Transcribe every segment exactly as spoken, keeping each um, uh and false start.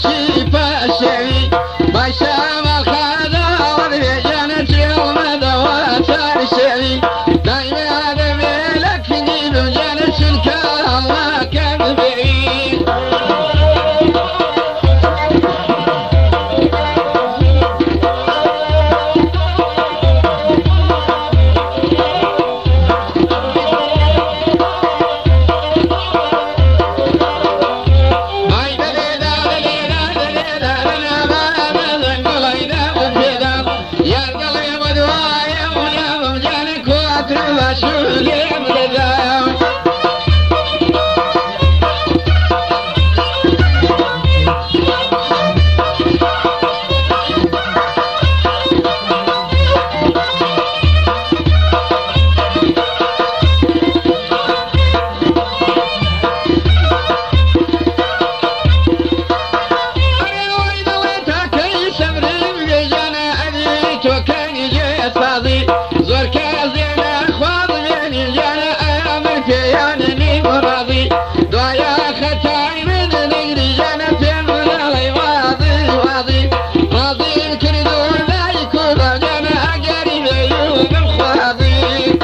چی پشوی باشم الخدا و جنت يوم دواتر شوی دایم آدم لك نیلو جنت شنکا الله کذبی زور كازينا خوض من الجنة أمرك يعني مرضي دعيا ختاي من نقري جنة من الله واضي واضي راضي كردون لا يكون جنة قريب يوم الخاضي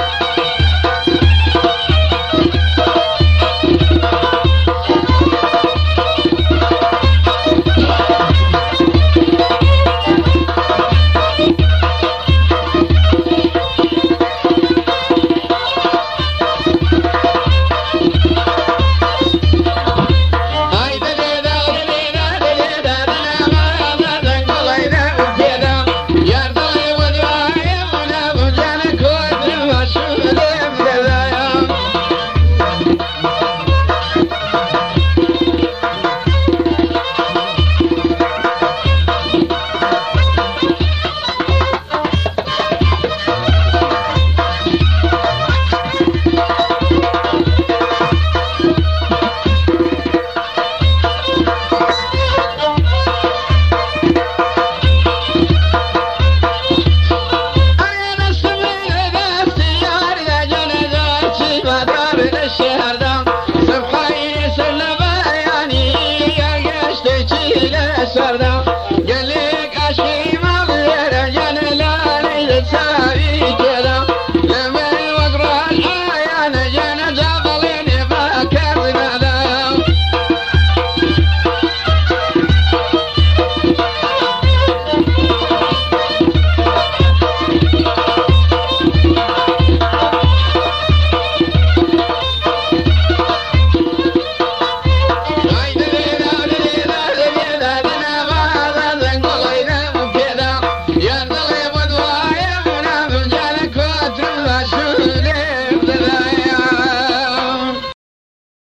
Sardar